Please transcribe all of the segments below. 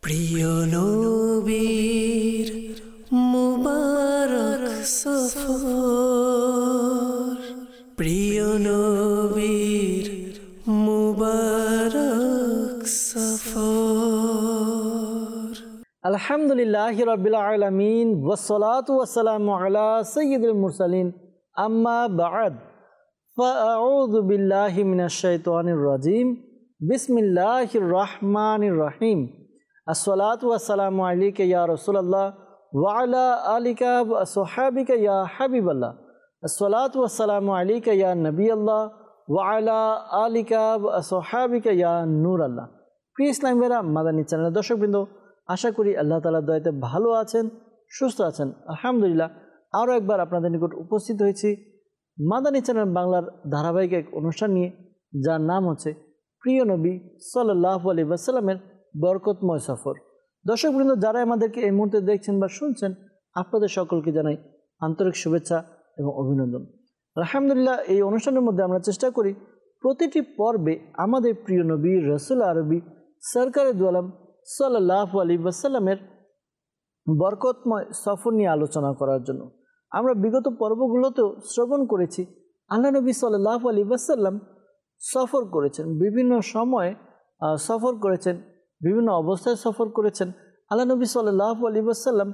প্রিয় নবীর মুবারক সফর, প্রিয় নবীর মুবারক সফর। আলহামদুলিল্লাহি রাব্বিল আলামিন ওয়াসসালাতু ওয়াসসালামু আলা সাইয়্যিদিল মুরসালিন আম্মা বা'দ ফাআউযু বিল্লাহি মিনাশ শাইতানির রাজিম বিসমিল্লাহির রহমানির রহিম। আসসালাতু ওয়াসসালামু আলাইকা ইয়া রাসূলুল্লাহ ওয়া আলা আলিকা ওয়া আসহাবিকা ইয়া হাবিবাল্লাহ। আসসালাতু ওয়াসসালামু আলাইকা ইয়া নবিয়াল্লাহ ওয়া আলা আলিকা ওয়া আসহাবিকা ইয়া নূরাল্লাহ। প্রিয় ইসলাম ভাইরা, মাদানী চ্যানেলের দর্শকবৃন্দ, আশা করি আল্লাহ তাআলার দয়াতে ভালো আছেন, সুস্থ আছেন। আলহামদুলিল্লাহ, আরও একবার আপনাদের নিকট উপস্থিত হয়েছি মাদানী চ্যানেল বাংলার ধারাবাহিক এক অনুষ্ঠান নিয়ে, যার নাম হচ্ছে প্রিয় নবী সাল্লাল্লাহু আলাইহি ওয়াসাল্লামের বরকতময় সফর। দর্শকবৃন্দ, যারা আমাদেরকে এই মুহূর্তে দেখছেন বা শুনছেন, আপনাদের সকলকে জানাই আন্তরিক শুভেচ্ছা এবং অভিনন্দন। আলহামদুলিল্লাহ, এই অনুষ্ঠানের মধ্যে আমরা চেষ্টা করি প্রতিটি পর্বে আমাদের প্রিয় নবী রাসূল আরবি সরকারে দু আলম সাল্লাল্লাহু আলাইহি ওয়াসাল্লামের বরকতময় সফর নিয়ে আলোচনা করার জন্য। আমরা বিগত পর্বগুলোতেও শ্রবণ করেছি আল্লাহ নবী সাল্লাল্লাহু আলাইহি ওয়াসাল্লাম সফর করেছেন, বিভিন্ন সময়ে সফর করেছেন, বিভিন্ন অবস্থায় সফর করেছেন। আল্লাহ নবী সাল্লাল্লাহু আলাইহি ওয়াসাল্লাম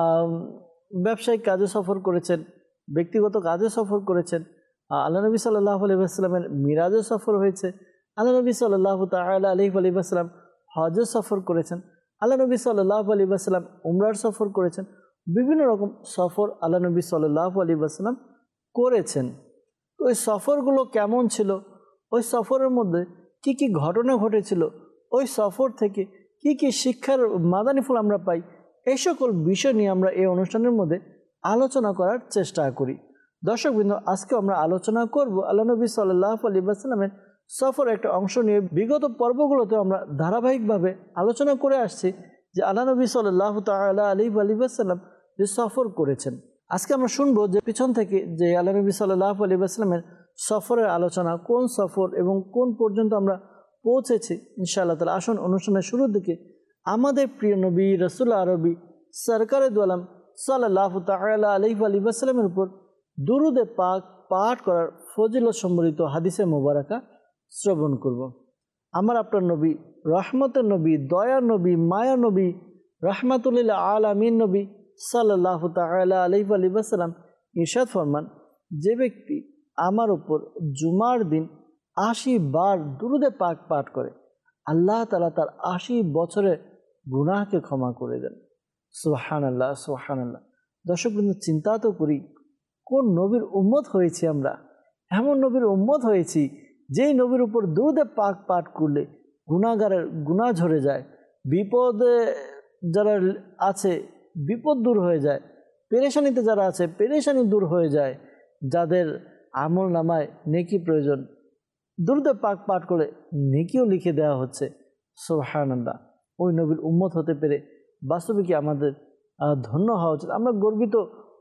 ব্যবসায়িক কাজে সফর করেছেন, ব্যক্তিগত কাজে সফর করেছেন। আল্লাহ নবী সাল্লাল্লাহু আলাইহি ওয়াসাল্লামের মিরাজে সফর হয়েছে। আল্লাহ নবী সাল্লাল্লাহু তাআলা আলাইহি ওয়াসাল্লাম হজে সফর করেছেন। আল্লাহ নবী সাল্লাল্লাহু আলাইহি ওয়াসাল্লাম উমরার সফর করেছেন। বিভিন্ন রকম সফর আল্লাহ নবী সাল্লাল্লাহু আলাইহি ওয়াসাল্লাম করেছেন। তো ওই সফরগুলো কেমন ছিল, ওই সফরের মধ্যে কি কি ঘটনা ঘটেছিল, ওই সফর থেকে কি কি শিক্ষার মাদানী ফল আমরা পাই, এই সকল বিষয় নিয়ে আমরা এই অনুষ্ঠানের মধ্যে আলোচনা করার চেষ্টা করি। দর্শকবৃন্দ, আজকে আমরা আলোচনা করব আল্লাহ নবী সাল্লাল্লাহু আলাইহি ওয়াসাল্লামের সফর একটা অংশ নিয়ে। বিগত পর্বগুলোতে আমরা ধারাবাহিকভাবে আলোচনা করে আসছি যে আল্লাহ নবী সাল্লাল্লাহু তাআলা আলাইহি ওয়াসাল্লাম যে সফর করেছেন। আজকে আমরা শুনবো যে পিছন থেকে যে আল্লাহ নবী সাল্লাল্লাহু আলাইহি ওয়াসাল্লামের সফরের আলোচনা, কোন সফর এবং কোন পর্যন্ত আমরা পৌঁছেছি ইনশাআল্লাহ তাআলা। আসুন অনুষ্ঠানের শুরুর দিকে আমাদের প্রিয় নবী রাসূল আরবি সরকারে দু আলম সাল্লাল্লাহু তাআলা আলাইহি ওয়াসাল্লামের উপর দুরূদে পাক পাঠ করার ফজিলত সম্বলিত হাদিসে মোবারকা শ্রবণ করব। আমার আপনার নবী, রহমতের নবী, দয়ার নবী, মায়া নবী, রাহমাতুল লিল আলামিন নবী সাল্লাল্লাহু তাআলা আলাইহি ওয়াসাল্লাম ইরশাদ ফরমান, যে ব্যক্তি আমার উপর জুমার দিন ৮০ বার দুরূদে পাক পাঠ করে, আল্লাহ তাআলা তার ৮০ বছরের গুনাহকে ক্ষমা করে দেন। সুবহানাল্লাহ, সুবহানাল্লাহ। দর্শকবৃন্দ, চিন্তা তো করি, কোন নবীর উম্মত হয়েছি আমরা। এমন নবীর উম্মত হয়েছি যেই নবীর উপর দুরূদে পাক পাঠ করলে গুনাহগারের গুনাহ ঝরে যায়, বিপদে যারা আছে বিপদ দূর হয়ে যায়, পেরেশানিতে যারা আছে পেরেশানি দূর হয়ে যায়, যাদের আমল নামায় নেকি প্রয়োজন, দুরূদে পাক পাঠ করে নেকিও লিখে দেওয়া হচ্ছে। সুবহানাল্লাহ। ওই নবীর উম্মত হতে পেরে বাস্তবে কি আমাদের ধন্য হওয়া উচিত। আমরা গর্বিত,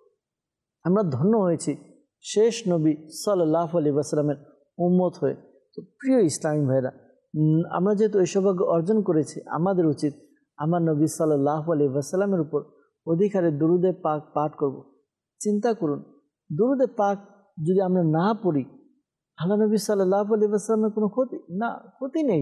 আমরা ধন্য হয়েছি শেষ নবী সাল্লাল্লাহু আলাইহি ওয়াসাল্লামের উম্মত হয়ে। তো প্রিয় ইসলামী ভাইরা, আমরা যেহেতু এই সৌভাগ্য অর্জন করেছি, আমাদের উচিত আমার নবী সাল্লাল্লাহু আলাইহি ওয়াসাল্লামের উপর অধিকারে দুরূদে পাক পাঠ করব। চিন্তা করুন, দুরূদে পাক যদি আমরা না পড়ি, আল্লাহ নবী সাল্লাল্লাহু আলাইহি ওয়াসাল্লামের কোনো ক্ষতি না, ক্ষতি নেই।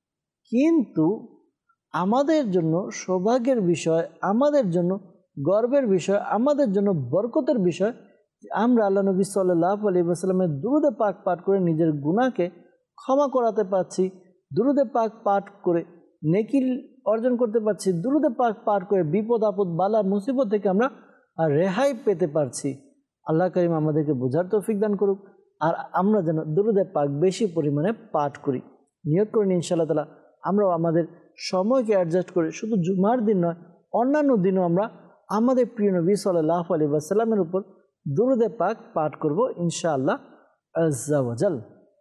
কিন্তু আমাদের জন্য সৌভাগ্যের বিষয়, আমাদের জন্য গর্বের বিষয়, আমাদের জন্য বরকতের বিষয়, আমরা আল্লাহ নবী সাল্লাল্লাহু আলাইহি ওয়াসাল্লামের দুরূদে পাক পাঠ করে নিজের গুনাহকে ক্ষমা করাতে পারছি, দুরূদে পাক পাঠ করে নেকি অর্জন করতে পারছি, দুরূদে পাক পাঠ করে বিপদ আপদ বালা মুসিবত থেকে আমরা রেহাই পেতে পারছি। আল্লাহ করিম আমাদেরকে বোঝার তৌফিক দান করুক, আর আমরা যেন দুরূদে পাক বেশি পরিমাণে পাঠ করি। নিয়ত করেন ইনশাআল্লাহ তাআলা আমরাও আমাদের সময়কে অ্যাডজাস্ট করে শুধু জুমার দিন নয়, অন্যান্য দিনও আমরা আমাদের প্রিয় নবী সাল্লাল্লাহু আলাইহি ওয়াসাল্লামের উপর দুরূদে পাক পাঠ করব ইনশাআল্লাহ আজ্জা ওয়া জাল।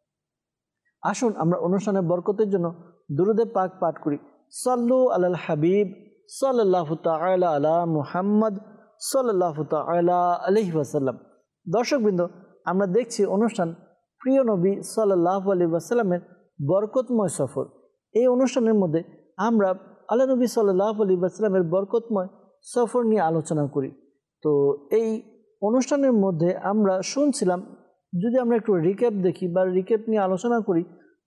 আসুন আমরা অনুষ্ঠানের বরকতের জন্য দুরূদে পাক পাঠ করি। সাল্লু আলাল হাবিব সাল্লাল্লাহু তাআলা আলা মুহাম্মদ সাল্লাল্লাহু তাআলা আলাইহি ওয়াসাল্লাম। দর্শকবৃন্দ, আমরা দেখছি অনুষ্ঠান প্রিয় নবী সাল্লাল্লাহু আলাইহি ওয়াসাল্লামের বরকতময় সফর। এই অনুষ্ঠানের মধ্যে আমরা আল্লাহ নবী সাল্লাল্লাহু আলাইহি ওয়াসাল্লামের বরকতময় সফর নিয়ে আলোচনা করি। তো এই অনুষ্ঠানের মধ্যে আমরা শুনছিলাম, যদি আমরা একটু রিক্যাপ দেখি বা রিক্যাপ নিয়ে আলোচনা করি,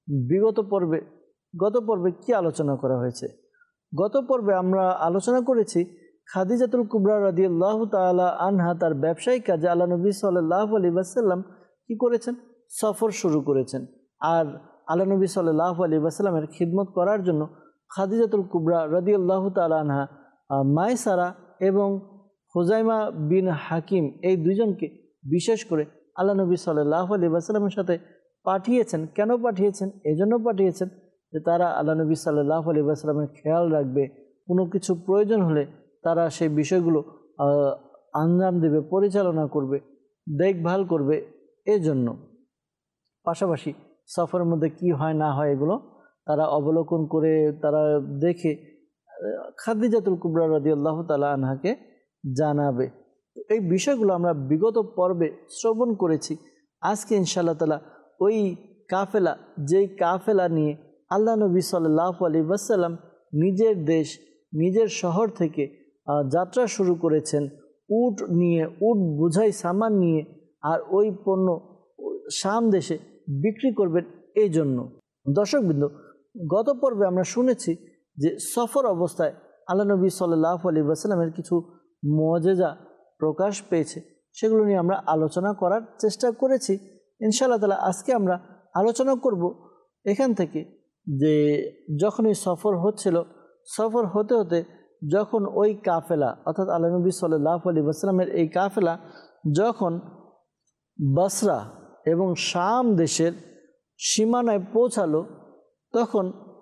গত পর্বে কি আলোচনা করা হয়েছে। গত পর্বে আমরা আলোচনা করেছি খাদিজাতুল কুবরা রাদিয়াল্লাহু তাআলা আনহা তার ব্যবসায়িক কাজে আল্লাহ নবী সাল্লাল্লাহু আলাইহি ওয়াসাল্লাম কি করেছেন, সফর শুরু করেছেন। আর আল্লাহ নবী সাল্লাল্লাহু আলাইহি ওয়াসাল্লামের খিদমত করার জন্য খাদিজাতুল কুবরা রাদিয়াল্লাহু তাআলা আনহা মায়সারা এবং হুজাইমা বিন হাকিম এই দুইজনকে বিশেষ করে আল্লাহ নবী সাল্লাল্লাহু আলাইহি ওয়াসাল্লামের সাথে পাঠিয়েছেন। কেন পাঠিয়েছেন? এই জন্য পাঠিয়েছেন যে তারা আল্লাহ নবী সাল্লাল্লাহু আলাইহি ওয়াসাল্লামের খেয়াল রাখবে, কোনো কিছু প্রয়োজন হলে তারা সেই বিষয়গুলো আঞ্জাম দেবে, পরিচালনা করবে, দেখভাল করবে। এই জন্য পাশাপাশি সফরের মধ্যে কি হয় না হয় এগুলো তারা অবলোকন করে, তারা দেখে খাদিজাতুল কুবরা রাদিয়াল্লাহু তাআলা আনহাকে জানাবে। এই বিষয়গুলো আমরা বিগত পর্বে শ্রবণ করেছি। আজকে ইনশাআল্লাহ তাআলা ওই কাফেলা, যেই কাফেলা নিয়ে আল্লাহ নবী সাল্লাল্লাহু আলাইহি ওয়াসাল্লাম নিজের দেশ, নিজের শহর থেকে যাত্রা শুরু করেছেন উট নিয়ে, উট বোঝাই সামান নিয়ে, আর ওই পণ্য শাম দেশে বিক্রি করবেন। এই জন্য দর্শকবৃন্দ, গত পর্বে আমরা শুনেছি যে সফর অবস্থায় আল্লাহ নবী সাল্লাল্লাহু আলাইহি ওয়াসাল্লামের কিছু মুআজিজা প্রকাশ পেয়েছে, সেগুলো নিয়ে আমরা আলোচনা করার চেষ্টা করেছি। ইনশাআল্লাহ তাআলা আজকে আমরা আলোচনা করব এখান থেকে যে যখন এই সফর হচ্ছিল, সফর হতে হতে যখন ওই কাফেলা অর্থাৎ আল্লাহ নবী সাল্লাল্লাহু আলাইহি ওয়াসাল্লামের এই কাফেলা যখন বসরা এবং শাম দেশের সীমানায় পৌঁছালো, তখন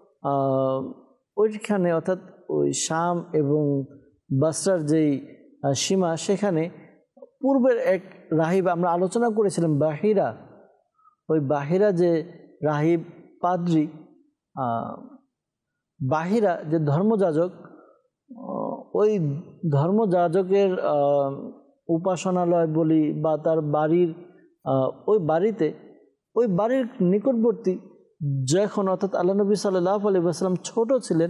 ওইখানে অর্থাৎ ওই শাম এবং বসরার যেই সীমা, সেখানে পূর্বের এক রাহিব আমরা আলোচনা করেছিলাম বাহিরা, ওই বাহিরা যে রাহিব পাদ্রী, বাহিরা যে ধর্মযাজক, ওই ধর্মযাজকের উপাসনালয় বলি বা তার বাড়ির ওই বাড়ির নিকটবর্তী যখন অর্থাৎ আল্লাহ নবী সাল্লাল্লাহু আলাইহি ওয়াসাল্লাম ছোট ছিলেন,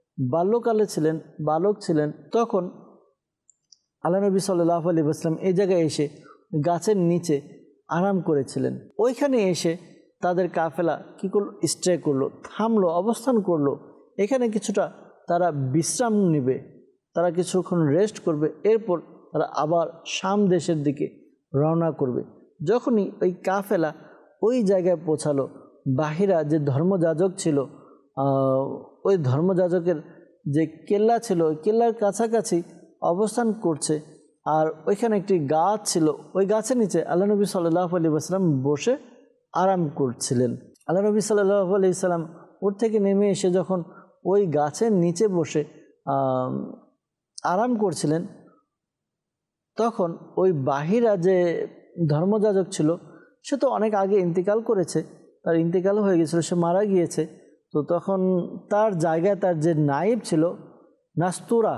বালক ছিলেন, তখন আল্লাহ নবী সাল্লাল্লাহু আলাইহি ওয়াসাল্লাম এই জায়গায় এসে গাছের নিচে আরাম করেছিলেন। ওইখানে এসে তাদের কাফেলা কী করলো, স্টে করলো, থামলো, অবস্থান করলো। এখানে কিছুটা তারা বিশ্রাম নেবে, তারা কিছুক্ষণ রেস্ট করবে, এরপর তারা আবার শাম দেশের দিকে রওনা করবে। যখনই ওই কাফেলা ওই জায়গায় পৌঁছালো, বাহিরা যে ধর্মযাজক ছিল, ওই ধর্মযাজকের যে কেল্লা ছিল, ওই কেল্লার কাছাকাছি অবস্থান করছে। আর ওইখানে একটি গাছ ছিল, ওই গাছের নিচে আল্লাহ নবী সাল্লাল্লাহু আলাইহি ওয়াসাল্লাম বসে আরাম করছিলেন। আল্লাহ নবী সাল্লাল্লাহু আলাইহি ওয়াসাল্লাম ওর থেকে নেমে এসে যখন ওই গাছের নিচে বসে আরাম করছিলেন, তখন ওই বাহিরা যে ধর্মযাজক ছিল, সে তো অনেক আগে ইন্তেকাল করেছে, তার ইন্তেকাল হয়ে গেছিল, সে মারা গিয়েছে। তো তখন তার জায়গায় তার যে নায়েব ছিল নাস্তুরা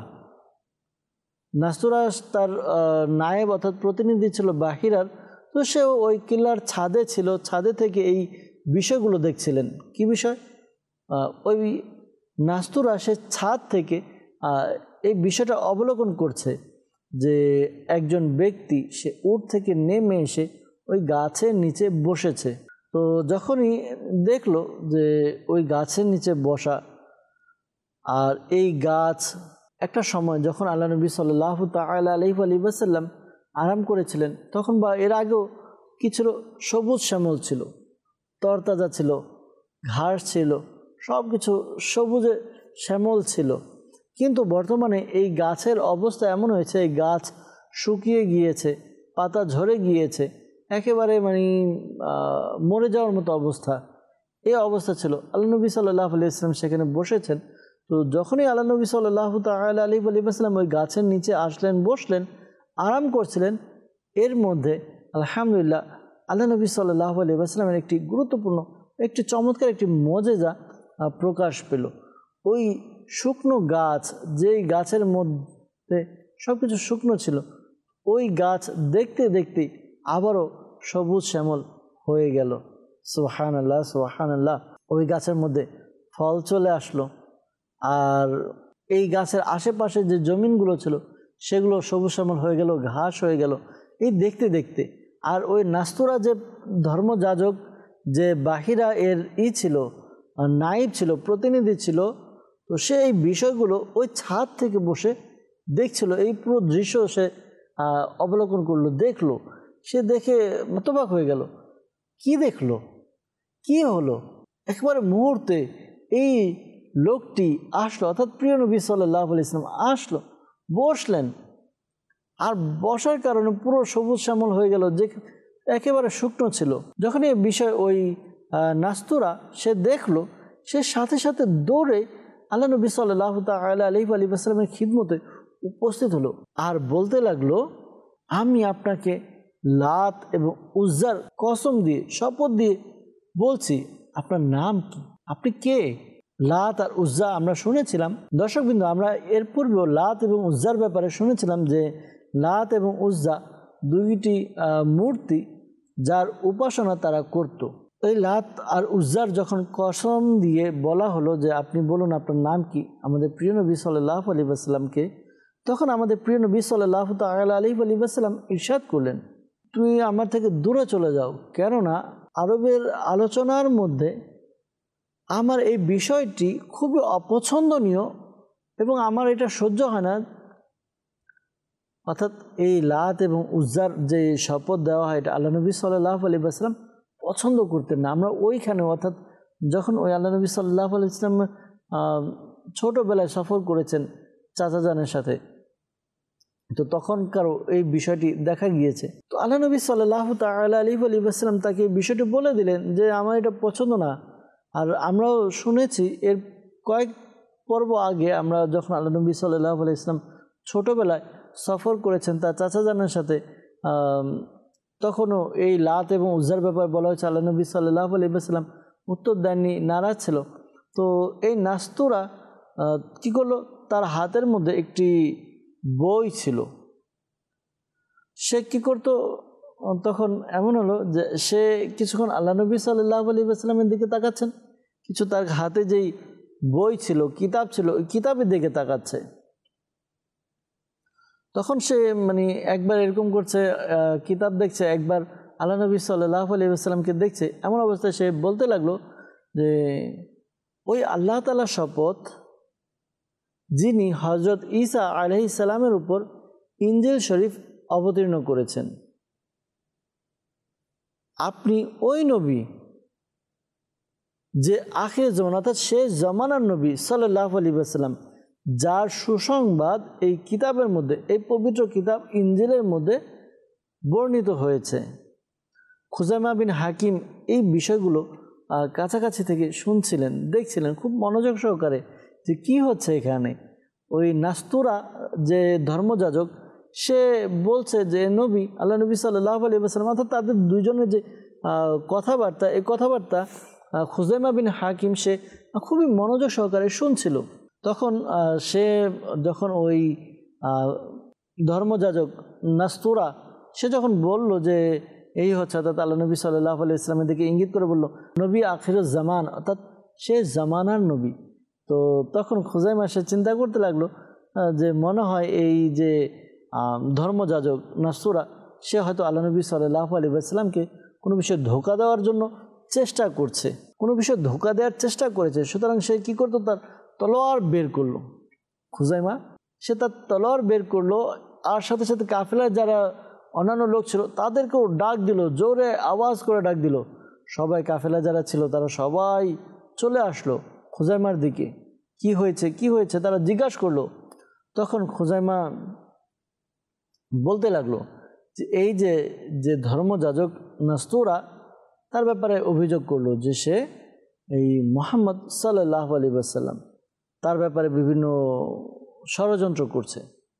তার নায়েব অর্থাৎ প্রতিনিধি ছিল বাহিরার। তো সে ওই কিল্লার ছাদে ছিল, ছাদে থেকে এই বিষয়গুলো দেখছিলেন। কি বিষয়? ওই নাস্তুরা সে ছাদ থেকে এই বিষয়টা অবলোকন করছে যে একজন ব্যক্তি সে উট থেকে নেমে এসে ওই গাছের নিচে বসেছে। তো যখনই দেখলো যে ওই গাছের নিচে বসা, আর এই গাছ একটা সময় যখন আল্লাহ নবী সাল্লাল্লাহু তাআলা আলাইহি ওয়াসাল্লাম আরাম করেছিলেন, তখন বা এর আগেও কিছু সবুজ শ্যামল ছিল, তরতাজা ছিল, ঘাস ছিল, সব কিছু সবুজে শ্যামল ছিল। কিন্তু বর্তমানে এই গাছের অবস্থা এমন হয়েছে, এই গাছ শুকিয়ে গিয়েছে, পাতা ঝরে গিয়েছে, একেবারে মরে যাওয়ার মতো অবস্থা। এই অবস্থা ছিল। আল্লাহ নবী সাল্লাল্লাহু আলাইহি ওয়াসাল্লাম সেখানে বসেছেন। তো যখনই আল্লাহ নবী সাল্লাল্লাহু তাআলা আলাইহি ওয়াসাল্লাম ওই গাছের নিচে আসলেন, বসলেন, আরাম করছিলেন, এর মধ্যে আলহামদুলিল্লাহ আল্লাহ নবী সাল্লাল্লাহু আলাইহি ওয়াসাল্লামের একটি গুরুত্বপূর্ণ, একটি চমৎকার একটি মুজিজা প্রকাশ পেল। ওই শুকনো গাছ, যেই গাছের মধ্যে সব কিছু শুকনো ছিল, ওই গাছ দেখতে দেখতে আবারও সবুজ শ্যামল হয়ে গেল। সুবহানাল্লাহ, সুবহানাল্লাহ। ওই গাছের মধ্যে ফল চলে আসলো, আর এই গাছের আশেপাশে যে জমিনগুলো ছিল সেগুলো সবুজ শ্যামল হয়ে গেল, ঘাস হয়ে গেল এই দেখতে দেখতে। আর ওই নাস্তুরা যে ধর্মযাজক, যে বাহিরা এর ছিল, নায়েব ছিল, প্রতিনিধি ছিল, তো সে এই বিষয়গুলো ওই ছাদ থেকে বসে দেখছিল। এই পুরো দৃশ্য সে অবলোকন করলো, দেখলো। সে দেখে হতবাক হয়ে গেল। কি দেখলো, কি হলো? একেবারে মুহূর্তে এই লোকটি আসলো, অর্থাৎ প্রিয় নবী সাল্লাল্লাহু আলাইহি ওয়াসাল্লাম আসলো, বসলেন। আর বসার কারণে পুরো সবুজ শ্যামল হয়ে গেল, যে একেবারে শুকনো ছিল। যখন এই বিষয় ওই নাস্তুরা সে দেখলো, সে সাথে সাথে দৌড়ে আল্লাহ নবী সাল্লাল্লাহু তাআলা আলাইহি ওয়াসাল্লামের খিদমতে উপস্থিত হলো আর বলতে লাগলো, আমি আপনাকে লাত এবং উজ্জার কসম দিয়ে, শপথ দিয়ে বলছি, আপনার নাম কি, আপনি কে? লাত আর উজ্জা আমরা শুনেছিলাম দর্শকবৃন্দ, আমরা এর পূর্বেও লাত এবং উজ্জার ব্যাপারে শুনেছিলাম যে লাত এবং উজ্জা দুইটি মূর্তি যার উপাসনা তারা করত। এই লাত আর উজ্জার যখন কসম দিয়ে বলা হলো যে আপনি বলুন আপনার নাম কি আমাদের প্রিয় নবী সাল্লাল্লাহু আলাইহি ওয়াসাল্লামকে, তখন আমাদের প্রিয় নবী সাল্লাল্লাহু তাআলা আলাইহি ওয়াসাল্লাম ইরশাদ করলেন, তুমি আমার থেকে দূরে চলে যাও, কেননা আরবের আলোচনার মধ্যে আমার এই বিষয়টি খুবই অপছন্দনীয় এবং আমার এটা সহ্য হয় না। অর্থাৎ এই লাত এবং উজ্জার যে শপথ দেওয়া হয়, এটা আল্লাহ নবী সাল্লাল্লাহু আলাইহি ওয়াসাল্লাম পছন্দ করতেন না। আমরা ওইখানে, অর্থাৎ যখন ওই আল্লাহ নবী সাল্লাল্লাহু আলাইহি ওয়াসাল্লাম ছোটোবেলায় সফর করেছেন চাচা জানের সাথে, তো তখনকারও এই বিষয়টি দেখা গিয়েছে। তো আল্লাহ নবী সাল্লাল্লাহু তাআলা আলাইহি ওয়াসাল্লাম তাকে এই বিষয়টি বলে দিলেন যে আমার এটা পছন্দ না। আর আমরাও শুনেছি এর কয়েক পর্ব আগে, আমরা যখন আল্লাহ নবী সাল্লাল্লাহু আলাইহি ওয়াসাল্লাম ছোটোবেলায় সফর করেছেন তার চাচা জানের সাথে, তখনও এই লাত এবং উজ্জার ব্যাপার বলা হয়েছে। আল্লাহ নবী সাল্লাল্লাহু আলাইহি ওয়াসাল্লাম উত্তর দেননি, নারাজ ছিল। তো এই নাস্তুরা কী করলো, তার হাতের মধ্যে একটি বই ছিল। সে কী করতো, তখন এমন হলো যে সে কিছুক্ষণ আল্লাহ নবী সাল্লাল্লাহু আলাইহি ওয়াসাল্লামের দিকে তাকাচ্ছেন, কিছু তার হাতে যেই বই ছিল, কিতাব ছিল, ওই কিতাবের দিকে তাকাচ্ছে। তখন সে একবার এরকম করছে, কিতাব দেখছে, একবার আল্লাহ নবী সাল্লাল্লাহু আলাইহি ওয়াসাল্লামকে দেখছে। এমন অবস্থায় সে বলতে লাগলো যে ওই আল্লাহ তাআলার শপথ যিনি হযরত ঈসা আলাইহিস সালামের উপর ইনজিল শরীফ অবতীর্ণ করেছেন, আপনি ওই নবী যে আখির জামান অর্থাৎ শেষ জামানার নবী সাল্লাল্লাহু আলাইহি ওয়াসাল্লাম, যার সুসংবাদ এই কিতাবের মধ্যে, এই পবিত্র কিতাব ইনজিলের মধ্যে বর্ণিত হয়েছে। খুজাইমা বিন হাকিম এই বিষয়গুলো কাছাকাছি থেকে শুনছিলেন, দেখছিলেন খুব মনোযোগ সহকারে যে কি হচ্ছে এখানে। ওই নাস্তুরা যে ধর্মযাজক, সে বলছে যে নবী, আল্লাহ নবী সাল্লাল্লাহু আলাইহি ওয়াসাল্লাম, অর্থাৎ তাদের দুইজনের যে কথাবার্তা, এই কথাবার্তা খুজাইমা বিন হাকিম সে খুবই মনোযোগ সহকারে শুনছিল। তখন সে যখন ওই ধর্মযাজক নাস্তুরা সে যখন বলল যে এই হচ্ছে, অর্থাৎ আল্লাহ নবী সাল্লাল্লাহু আলাইহি ওয়াসাল্লামের দিকে ইঙ্গিত করে বলল নবী আখিরুজ জামান, অর্থাৎ সে জামানার নবী। তো তখন খুজাইমা সে চিন্তা করতে লাগলো যে মনে হয় এই যে ধর্মযাজক নাস্তুরা সে হয়তো আল্লাহ নবী সাল্লাল্লাহু আলাইহি ওয়াসাল্লামকে কোনো বিষয়ে ধোঁকা দেওয়ার জন্য চেষ্টা করছে, কোনো বিষয়ে ধোঁকা দেওয়ার চেষ্টা করেছে। সুতরাং সে কী করতো, তার তলোয়ার বের করলো। খুজাইমা সে তার তলোয়ার বের করলো, আর সাথে সাথে কাফেলার যারা অন্যান্য লোক ছিল তাদেরকেও ডাক দিল, জোরে আওয়াজ করে ডাক দিল। সবাই কাফেলা যারা ছিল তারা সবাই চলে আসলো খুজাইমার দিকে। কি হয়েছে, কি হয়েছে তারা জিজ্ঞাসা করলো। তখন খুজাইমা বলতে লাগলো যে এই যে ধর্মযাজক নাস্তুরা, তার ব্যাপারে অভিযোগ করলো যে সে এই মুহাম্মদ সাল্লাল্লাহু আলাইহি ওয়াসাল্লাম তার ব্যাপারে বিভিন্ন ষড়যন্ত্র করছে।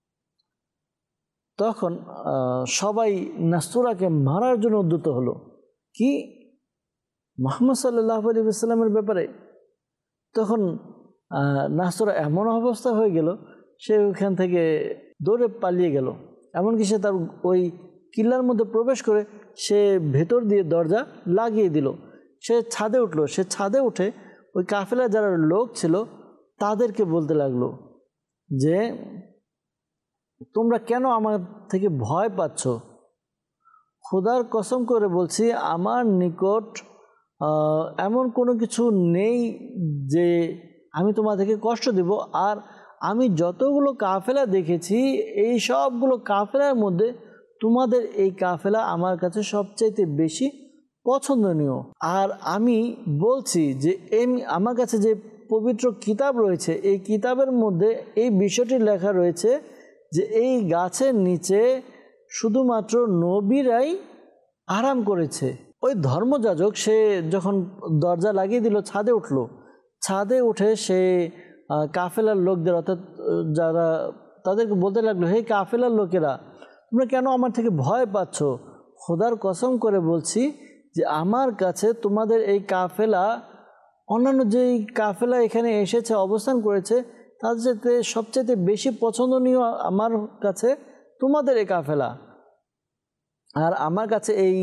তখন সবাই নাস্তুরাকে মারার জন্য উদ্যত হলো। কি, মুহাম্মদ সাল্লাল্লাহু আলাইহি ওয়াসাল্লামের ব্যাপারে? তখন নাস্তুরা এমন অবস্থা হয়ে গেল, সে ওইখান থেকে দৌড়ে পালিয়ে গেল। এমনকি সে তার ওই কিল্লার মধ্যে প্রবেশ করে সে ভেতর দিয়ে দরজা লাগিয়ে দিল। সে ছাদে উঠলো, সে ছাদে উঠে ওই কাফেলা যারা লোক ছিল তাদেরকে বলতে লাগলো যে তোমরা কেন আমার থেকে ভয় পাচ্ছ? খোদার কসম করে বলছি, আমার নিকট এমন কোনো কিছু নেই যে আমি তোমাদেরকে কষ্ট দেব। আর আমি যতগুলো কাফেলা দেখেছি, এই সবগুলো কাফেলার মধ্যে তোমাদের এই কাফেলা আমার কাছে সবচাইতে বেশি পছন্দনীয়। আর আমি বলছি যে আমার কাছে যে পবিত্র কিতাব রয়েছে, এই কিতাবের মধ্যে এই বিষয়টি লেখা রয়েছে যে এই গাছের নিচে শুধুমাত্র নবীরাই আরাম করেছে। ওই ধর্মযাজক সে যখন দরজা লাগিয়ে দিল, ছাদে উঠলো। ছাদে উঠে সে কাফেলার লোকদের, অর্থাৎ যারা, তাদেরকে বলতে লাগলো, হে কাফেলার লোকেরা, তোমরা কেন আমার থেকে ভয় পাচ্ছ? খোদার কসম করে বলছি যে আমার কাছে তোমাদের এই কাফেলা অন্যান্য যেই কাফেলা এখানে এসেছে, অবস্থান করেছে, তার সাথে সবচেয়ে বেশি পছন্দনীয় আমার কাছে তোমাদের এই কাফেলা। আর আমার কাছে এই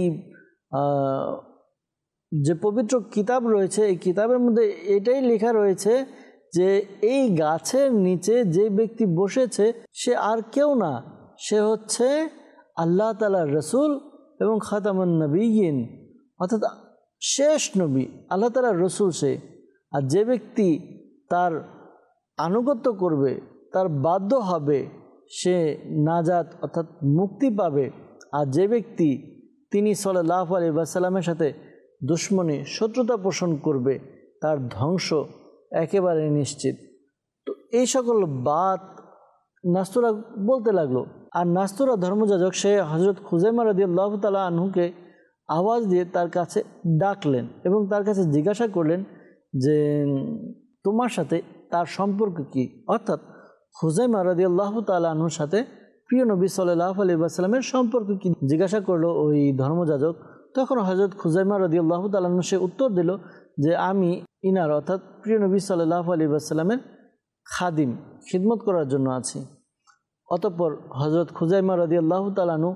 যে পবিত্র কিতাব রয়েছে, এই কিতাবের মধ্যে এটাই লেখা রয়েছে যে এই গাছের নিচে যে ব্যক্তি বসেছে সে আর কেউ না, সে হচ্ছে আল্লাহ তাআলার রসুল এবং খাতামুন নবিয়্যিন, অর্থাৎ শেষ নবী, আল্লাহ তাআলার রসুল সে। আর যে ব্যক্তি তার আনুগত্য করবে, তার বাধ্য হবে, সে নাজাত অর্থাৎ মুক্তি পাবে। আর যে ব্যক্তি তিনি সাল্লাল্লাহু আলাইহি ওয়াসাল্লামের সাথে দুশমনী, শত্রুতা পোষণ করবে, তার ধ্বংস একেবারে নিশ্চিত। তো এই সকল বাত নাস্তুরা বলতে লাগলো। আর নাস্তুরা ধর্মযাজক সে হযরত খুজাইমা রাদিয়াল্লাহু তাআলা আনহুকে আওয়াজ দিয়ে তার কাছে ডাকলেন এবং তার কাছে জিজ্ঞাসা করলেন যে তোমার সাথে তার সম্পর্ক কি, অর্থাৎ খুজাইমা রাদিয়াল্লাহু তাআলা আনহুর সাথে প্রিয় নবী সাল্লাল্লাহু আলাইহি ওয়াসাল্লামের সম্পর্ক কি জিজ্ঞাসা করলো ওই ধর্মযাজক। তখন হযরত খুজাইমা রাদিয়াল্লাহু তাআলা আনহু সে উত্তর দিল যে আমি ইনার, অর্থাৎ প্রিয় নবী সাল্লাল্লাহু আলাইহি ওয়াসাল্লামের খাদিম, খিদমত করার জন্য আছি। অতঃপর হযরত খুজাইমা রাদিয়াল্লাহু তাআলা আনহু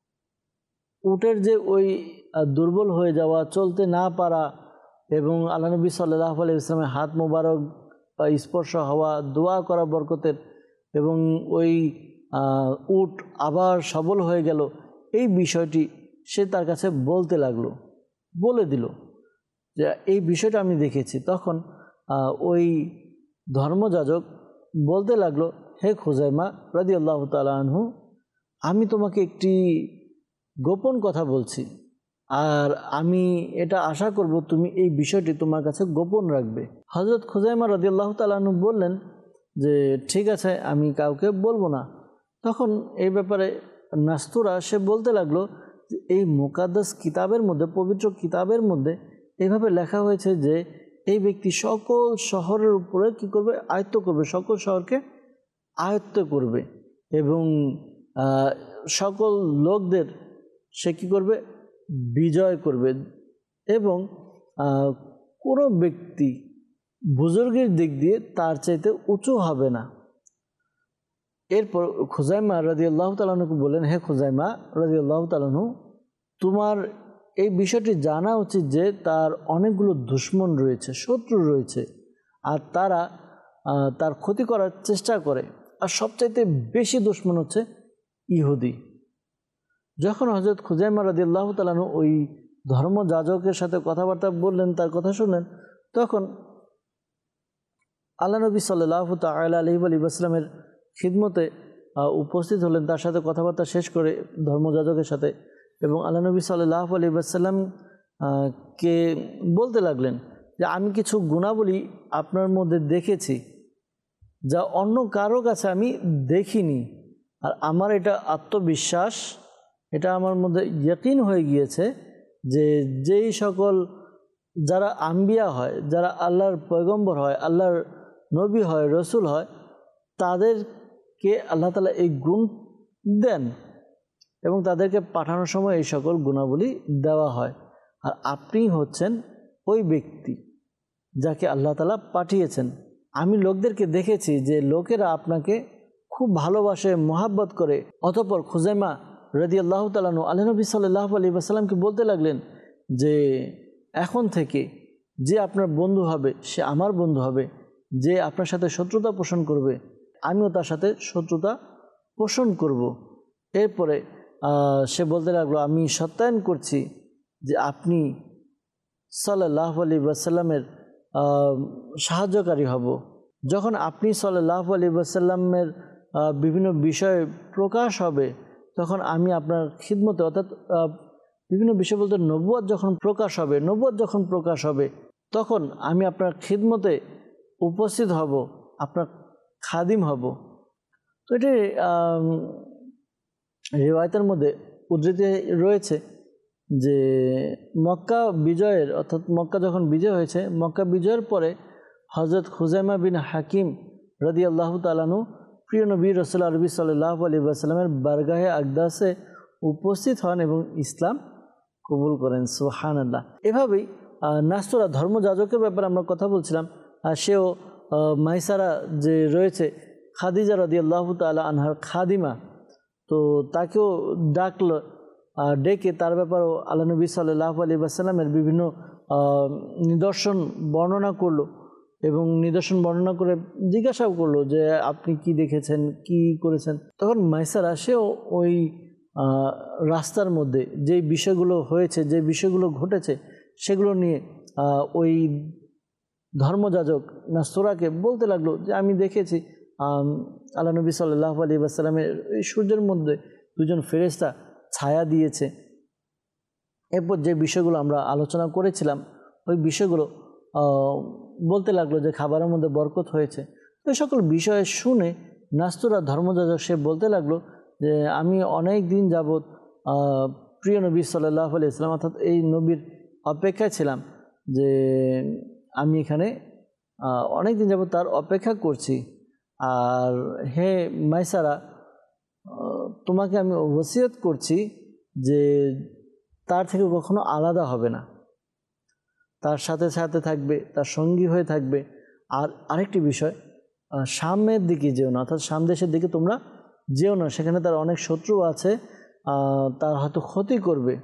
উটের যে ওই দুর্বল হয়ে যাওয়া, চলতে না পারা এবং আল্লাহ নবী সাল্লাল্লাহু আলাইহি ওয়াসাল্লামের হাত মোবারক স্পর্শ হওয়া, দোয়া করা বরকতের, এবং ওই উট আবার সবল হয়ে গেল, এই বিষয়টি সে তার কাছে বলতে লাগলো, বলে দিল যে এই বিষয়টা আমি দেখেছি। তখন ওই ধর্মযাজক বলতে লাগলো, হে খুজাইমা রাদিয়াল্লাহু তাআলা আনহু, আমি তোমাকে একটি গোপন কথা বলছি, আর আমি এটা আশা করব তুমি এই বিষয়টি তোমার কাছে গোপন রাখবে। হযরত খুজাইমা রাদিয়াল্লাহু তাআলা আনহু বললেন যে ঠিক আছে, আমি কাউকে বলবো না। তখন এই ব্যাপারে নাস্তুরা সে বলতে লাগলো যে এই মুকাদ্দাস কিতাবের মধ্যে, পবিত্র কিতাবের মধ্যে এইভাবে লেখা হয়েছে যে এই ব্যক্তি সকল শহরের উপরে কি করবে, আয়ত্ত করবে, সকল শহরকে আয়ত্ত করবে এবং সকল লোকদের সে কি করবে, বিজয় করবে এবং কোনো ব্যক্তি বুজুর্গের দিক দিয়ে তার চাইতে উঁচু হবে না। এরপর খুজাইমা রাদিয়াল্লাহু তাআলা আনহু বলেন, হে খুজাইমা রাদিয়াল্লাহু তাআলা আনহু, তোমার এই বিষয়টি জানা উচিত যে তার অনেকগুলো দুশমন রয়েছে, শত্রু রয়েছে, আর তারা তার ক্ষতি করার চেষ্টা করে। আর সবচাইতে বেশি দুশমন হচ্ছে ইহুদি। যখন হযরত খুজাইমা রাদিয়াল্লাহু তাআলা আনহু ওই ধর্মযাজকের সাথে কথাবার্তা বললেন, তার কথা শুনলেন, তখন আল্লাহ নবী সাল্লাল্লাহু তাআলা আলাইহি ওয়াসাল্লামের খিদমতে উপস্থিত হলেন, তার সাথে কথাবার্তা শেষ করে ধর্মযাজকের সাথে, এবং আল্লাহ নবী সাল্লাল্লাহু আলাইহি ওয়াসাল্লাম কে বলতে লাগলেন যে আমি কিছু গুণাবলী আপনার মধ্যে দেখেছি যা অন্য কারো কাছে আমি দেখিনি, আর আমার এটা আত্মবিশ্বাস, এটা আমার মধ্যে ইয়াকিন হয়ে গিয়েছে যে যেই সকল যারা আম্বিয়া হয়, যারা আল্লাহর পয়গম্বর হয়, আল্লাহর নবী হয়, রসুল হয়, তাদেরকে আল্লাহ তাআলা এই গুণ দেন এবং তাদেরকে পাঠানোর সময় এই সকল গুণাবলী দেওয়া হয়। আর আপনি হচ্ছেন ওই ব্যক্তি যাকে আল্লাহ তাআলা পাঠিয়েছেন। আমি লোকদেরকে দেখেছি যে লোকেরা আপনাকে খুব ভালোবাসে, মহাব্বত করে। অতঃপর খুজাইমা রাদিয়াল্লাহু তাআলা আনহু আল্লাহ নবী সাল্লাল্লাহু আলাইহি ওয়াসাল্লামকে বলতে লাগলেন যে এখন থেকে যে আপনার বন্ধু হবে সে আমার বন্ধু হবে, যে আপনার সাথে শত্রুতা পোষণ করবে আমিও তার সাথে শত্রুতা পোষণ করব। এরপরে সে বলতে লাগলো, আমি সত্যায়ন করছি যে আপনি সাল্লাল্লাহু আলাইহি ওয়াসাল্লামের সাহায্যকারী হব। যখন আপনি সাল্লাল্লাহু আলাইহি ওয়াসাল্লামের বিভিন্ন বিষয় প্রকাশ হবে, তখন আমি আপনার খিদমতে, অর্থাৎ বিভিন্ন বিষয় বলতে নবুয়ত যখন প্রকাশ হবে তখন আমি আপনার খিদমতে উপস্থিত হব, আপনার খাদিম হব। তো এটি রিওয়ায়াতের মধ্যে উদ্ধৃতি রয়েছে যে মক্কা বিজয়ের, অর্থাৎ মক্কা যখন বিজয় হয়েছে, মক্কা বিজয়ের পরে হযরত খুজাইমা বিন হাকিম রাদিয়াল্লাহু তাআলা আনহু প্রিয় নবী রাসূল আরবি সাল্লাল্লাহু আলাইহি ওয়াসাল্লামের বারগাহে আকদাসে উপস্থিত হন এবং ইসলাম কবুল করেন। সুবহানাল্লাহ। এভাবেই নাসরা ধর্মযাজকের ব্যাপারে আমরা কথা বলছিলাম। সেও মাইসারা যে রয়েছে খাদিজা রাদিয়াল্লাহু তাআলা আনহার খাদিমা, তো তাকেও ডেকে তার ব্যাপারেও আল্লাহ নবী সাল্লাল্লাহু আলাইহি ওয়াসাল্লামের বিভিন্ন নিদর্শন বর্ণনা করলো এবং নিদর্শন বর্ণনা করে জিজ্ঞাসাও করলো যে আপনি কি দেখেছেন, কি করেছেন। তখন মাইসারা সেও ওই রাস্তার মধ্যে যে বিষয়গুলো হয়েছে, যে বিষয়গুলো ঘটেছে, সেগুলো নিয়ে ওই ধর্মযাজক নাসরাকে বলতে লাগলো যে আমি দেখেছি আল্লাহ নবী সাল্লাল্লাহু আলাইহি ওয়াসাল্লামের এই সূর্যের মধ্যে দুজন ফেরেশতা ছায়া দিয়েছে। এরপর যে বিষয়গুলো আমরা আলোচনা করেছিলাম ওই বিষয়গুলো বলতে লাগলো যে খাবারের মধ্যে বরকত হয়েছে। তো এই সকল বিষয়ে শুনে নাসরা ধর্মযাজক সে বলতে লাগলো যে আমি অনেক দিন যাবৎ প্রিয় নবী সাল্লাল্লাহু আলাইহি ওয়াসাল্লাম অর্থাৎ এই নবীর অপেক্ষায় ছিলাম, যে আমি এখানে অনেক দিন যাবৎ তার অপেক্ষা করছি। আর হে মাইসারা, তোমাকে আমি ওসিয়ত করছি যে তার থেকে কখনো আলাদা হবে না, তার সাথে সাথে থাকবে, তার সঙ্গী হয়ে থাকবে। আর আরেকটি বিষয়, শামের দিকে যেও না, অর্থাৎ শাম দেশের দিকে তোমরা যেও না, সেখানে তার অনেক শত্রু আছে, তার হয়তো ক্ষতি করবে।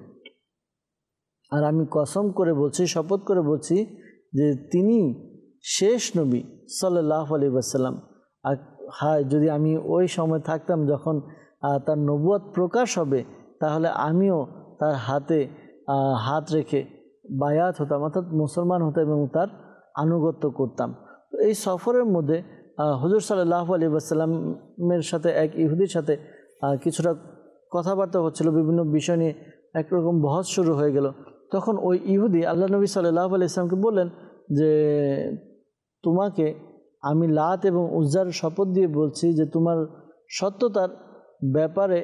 আর আমি কসম করে বলছি, শপথ করে বলছি যে তিনি শেষ নবী সাল্লাল্লাহু আলাইহি ওয়াসাল্লাম। আর হায়, যদি আমি ওই সময় থাকতাম যখন তার নবুয়ত প্রকাশ হবে, তাহলে আমিও তার হাতে হাত রেখে বায়াত হতাম, অর্থাৎ মুসলমান হতাম এবং তার আনুগত্য করতাম। তো এই সফরের মধ্যে হুজুর সাল্লাল্লাহু আলাইহি ওয়াসাল্লামের সাথে এক ইহুদির সাথে কিছুটা কথাবার্তা হচ্ছিল, বিভিন্ন বিষয় নিয়ে একরকম বহস শুরু হয়ে গেল। তখন ওই ইহুদি আল্লাহ নবী সাল্লাল্লাহু আলাইহি ওয়াসাল্লামকে বললেন যে তোমাকে আমি লাত এবং উজ্জার শপথ দিয়ে বলছি যে তোমার সত্যতার ব্যাপারে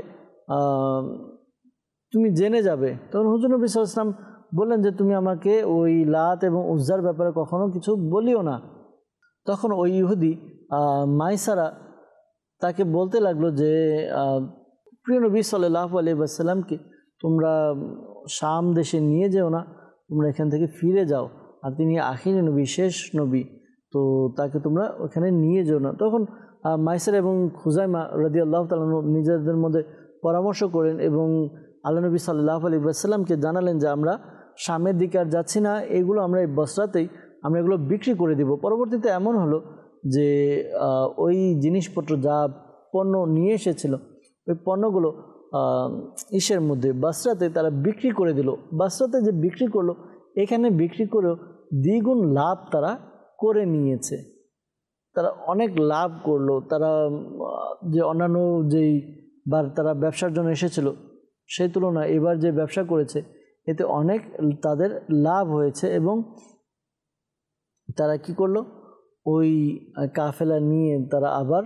তুমি জেনে যাবে। তখন হুজুর নবী সাল্লাল্লাহু আলাইহি ওয়াসাল্লাম বললেন যে তুমি আমাকে ওই লাত এবং উজ্জার ব্যাপারে কখনো কিছু বলিও না। তখন ওই ইহুদি মাইসারা তাকে বলতে লাগলো যে প্রিয় নবী সাল্লাল্লাহু আলাইহি ওয়াসাল্লামকে তোমরা শাম দেশে নিয়ে যেও না, তোমরা এখান থেকে ফিরে যাও। আর তিনি আখিরি নবী, শেষ নবী, তো তাকে তোমরা ওখানে নিয়ে যেও না। তখন মাইসারা এবং খুজাইমা রাদিয়াল্লাহু তাআলা নিজেদের মধ্যে পরামর্শ করেন এবং আল্লাহ নবী সাল্লাল্লাহু আলাইহি ওয়াসাল্লামকে জানালেন যে আমরা শামের দিকে আর যাচ্ছি না, এগুলো আমরা এই বসরাতেই আমরা এগুলো বিক্রি করে দিব। পরবর্তীতে এমন হলো যে ওই জিনিসপত্র যা পণ্য নিয়ে এসেছিল ওই পণ্যগুলো ইসের মধ্যে বাসরাতে তারা বিক্রি করে দিল। বাসরাতে যে বিক্রি করলো, এখানে বিক্রি করেও দ্বিগুণ লাভ তারা করে নিয়েছে, তারা অনেক লাভ করলো। তারা যে অন্যান্য যেই বার তারা ব্যবসার জন্য এসেছিল সেই তুলনায় এবার যে ব্যবসা করেছে এতে অনেক তাদের লাভ হয়েছে এবং তারা কি করলো, ওই কাফেলা নিয়ে তারা আবার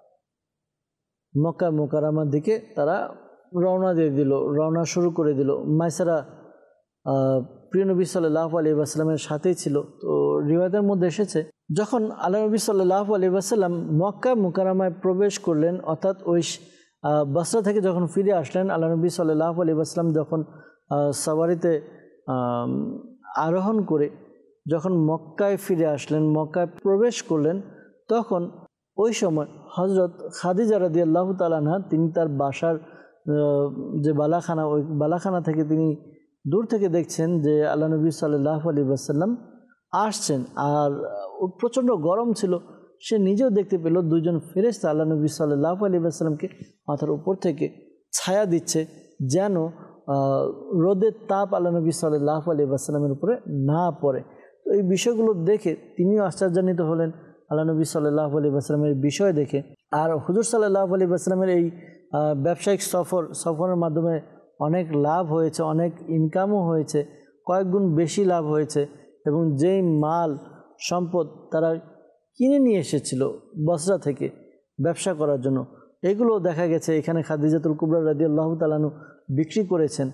মক্কা মুকাররমার দিকে তারা রওনা শুরু করে দিল। মাইসারা প্রিয় নবী সাল্লাল্লাহু আলাইহি ওয়াসাল্লামের সাথেই ছিল। তো রিওয়ায়াতের মধ্যে এসেছে যখন আল্লাহ নবী সাল্লাল্লাহু আলাইহি ওয়াসাল্লাম মক্কা মুকাররমায় প্রবেশ করলেন, অর্থাৎ ওই বসরা থেকে যখন ফিরে আসলেন, আল্লাহ নবী সাল্লাল্লাহু আলাইহি ওয়াসাল্লাম যখন সাওয়ারিতে আরোহণ করে যখন মক্কায় ফিরে আসলেন, মক্কায় প্রবেশ করলেন, তখন ওই সময় হযরত খাদিজা রাদিয়াল্লাহু তাআলা আনহা তিনি তার বাসার যে বালাখানা, ওই বালাখানা থেকে তিনি দূর থেকে দেখছেন যে আল্লাহ নবী সাল্লাল্লাহু আলাইহি ওয়াসাল্লাম আসছেন। আর প্রচণ্ড গরম ছিল, সে নিজেও দেখতে পেল দুজন ফেরেশতা আল্লাহ নবী সাল্লাল্লাহু আলাইহি ওয়াসাল্লামকে মাথার উপর থেকে ছায়া দিচ্ছে, যেন রোদের তাপ আল্লাহ নবী সাল্লাল্লাহু আলাইহি ওয়াসাল্লামের উপরে না পড়ে। তো এই বিষয়গুলো দেখে তিনিও আশ্চর্যান্বিত হলেন আল্লাহ নবী সাল্লাল্লাহু আলাইহি ওয়াসাল্লামের বিষয় দেখে। আর হুজুর সাল্লাল্লাহু আলাইহি ওয়াসাল্লামের এই ব্যবসায়িক সফরের মাধ্যমে অনেক লাভ হয়েছে, অনেক ইনকামও হয়েছে, কয়েক গুণ বেশি লাভ হয়েছে। এবং যেই মাল সম্পদ তারা কিনে নিয়ে এসেছিল বসরা থেকে ব্যবসা করার জন্য, এগুলো দেখা গেছে এখানে খাদিজাতুল কুবরা রাদিয়াল্লাহু তাআলা আনহা বিক্রি করেছেন।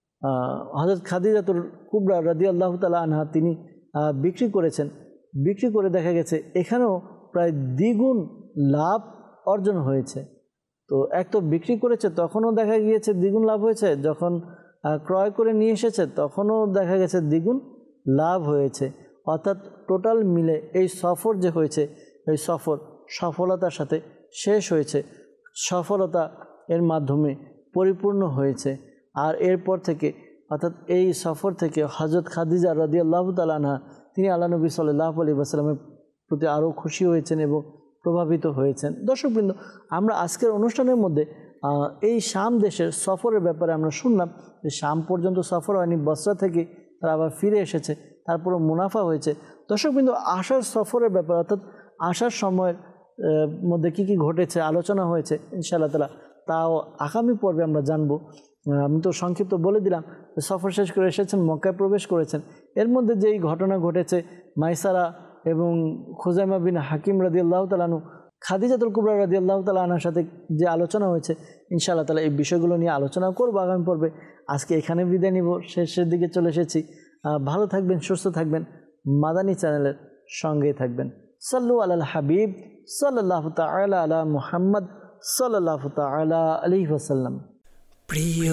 হযরত খাদিজাতুল কুবরা রাদিয়াল্লাহু তাআলা আনহা তিনি বিক্রি করেছেন। বিক্রি করে দেখা গেছে এখানেও প্রায় দ্বিগুণ লাভ অর্জন হয়েছে। তো এক তো বিক্রি করেছে তখনও দেখা গিয়েছে দ্বিগুণ লাভ হয়েছে, যখন ক্রয় করে নিয়ে এসেছে তখনও দেখা গেছে দ্বিগুণ লাভ হয়েছে। অর্থাৎ টোটাল মিলে এই সফর যে হয়েছে, এই সফর সফলতার সাথে শেষ হয়েছে, সফলতা এর মাধ্যমে পরিপূর্ণ হয়েছে। আর এরপর থেকে অর্থাৎ এই সফর থেকে হযরত খাদিজা রাদিয়াল্লাহু তাআলা আনহা তিনি আল্লাহ নবী সাল্লাল্লাহু আলাইহি ওয়াসাল্লামের প্রতি আরও খুশি হয়েছেন এবং প্রভাবিত হয়েছেন। দর্শকবৃন্দ, আমরা আজকের অনুষ্ঠানের মধ্যে এই শাম দেশের সফরের ব্যাপারে আমরা শুনলাম যে শাম পর্যন্ত সফর হয়নি, বসরা থেকে তারা আবার ফিরে এসেছে, তারপরও মুনাফা হয়েছে। দর্শকবৃন্দ, আসার সফরের ব্যাপার অর্থাৎ আসার সময়ের মধ্যে কি কি ঘটেছে আলোচনা হয়েছে ইনশাআল্লাহ তাআলা, তাও আগামী পর্বে আমরা জানবো। আমি তো সংক্ষিপ্ত বলে দিলাম, সফর শেষ করে এসেছেন, মক্কায় প্রবেশ করেছেন। এর মধ্যে যেই ঘটনা ঘটেছে মাইসারা এবং খুজাইমা বিন হাকিম রাদিয়াল্লাহু তাআলা আনহু খাদিজাতুল কুবরা রাদিয়াল্লাহু তাআলা আনহার সাথে যে আলোচনা হয়েছে, ইনশাআল্লাহ তাআলা এই বিষয়গুলো নিয়ে আলোচনা করব আগামী পর্বে। আজকে এখানে বিদায় নিব, শেষের দিকে চলে এসেছি। ভালো থাকবেন, সুস্থ থাকবেন, মাদানী চ্যানেলের সঙ্গেই থাকবেন। সাল্লু আলাল হাবিব সাল্লাল্লাহু তাআলা আলা মুহাম্মদ সাল্লাল্লাহু তাআলা আলাইহি ওয়াসাল্লাম। প্রিয়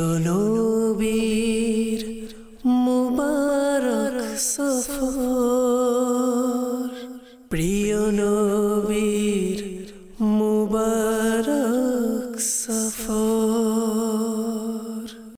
নবীর মুবারক সফর, প্রিয় নবীর মুবারক